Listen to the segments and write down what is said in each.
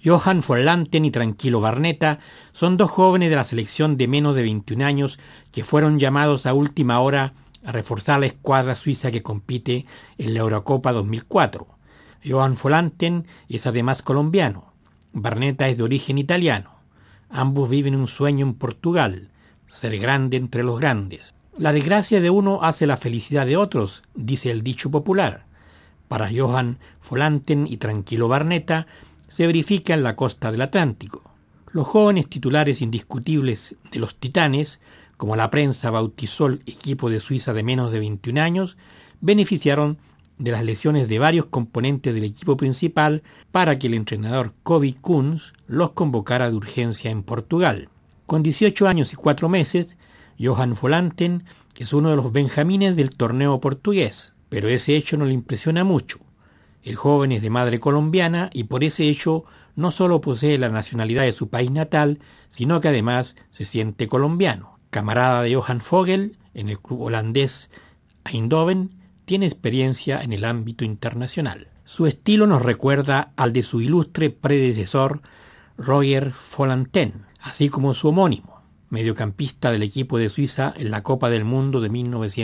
Johan Forlanten y Tranquilo Barnetta son dos jóvenes de la selección de menos de 21 años que fueron llamados a última hora a reforzar la escuadra suiza que compite en la Eurocopa 2004. Johan Forlanten es además colombiano. Barnetta es de origen italiano. Ambos viven un sueño en Portugal, ser grande entre los grandes. La desgracia de uno hace la felicidad de otros, dice el dicho popular. Para Johan Forlanten y Tranquilo Barnetta se verifica en la costa del Atlántico. Los jóvenes titulares indiscutibles de los Titanes, como la prensa bautizó el equipo de Suiza de menos de 21 años, beneficiaron de las lesiones de varios componentes del equipo principal para que el entrenador Kobe Kunz los convocara de urgencia en Portugal. Con 18 años y 4 meses, Johan Forlanten es uno de los benjamines del torneo portugués, pero ese hecho no le impresiona mucho. El joven es de madre colombiana y por ese hecho no solo posee la nacionalidad de su país natal, sino que además se siente colombiano. Camarada de Johan Vogel en el club holandés Eindhoven, tiene experiencia en el ámbito internacional. Su estilo nos recuerda al de su ilustre predecesor Roger Forlanten, así como su homónimo, mediocampista del equipo de Suiza en la Copa del Mundo de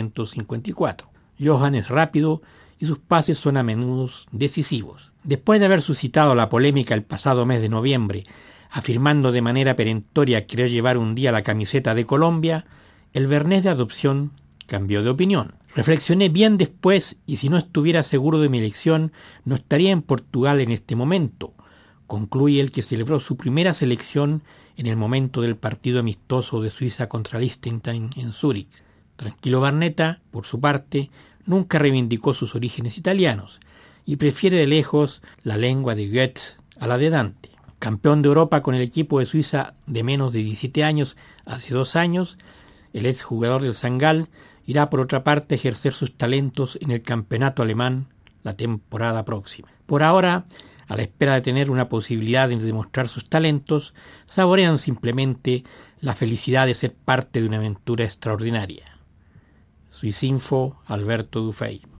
1954. Johan es rápido y sus pases son a menudo decisivos. Después de haber suscitado la polémica el pasado mes de noviembre, afirmando de manera perentoria querer llevar un día la camiseta de Colombia, el bernés de adopción cambió de opinión. Reflexioné bien después y si no estuviera seguro de mi elección, no estaría en Portugal en este momento, concluye el que celebró su primera selección en el momento del partido amistoso de Suiza contra Liechtenstein en Zúrich. Tranquilo Barnetta, por su parte, nunca reivindicó sus orígenes italianos y prefiere de lejos la lengua de Goethe a la de Dante. Campeón de Europa con el equipo de Suiza de menos de 17 años hace 2 años, el exjugador del St. Gall irá por otra parte a ejercer sus talentos en el campeonato alemán la temporada próxima. Por ahora, a la espera de tener una posibilidad de demostrar sus talentos, saborean simplemente la felicidad de ser parte de una aventura extraordinaria. Suicinfo, Alberto Dufay.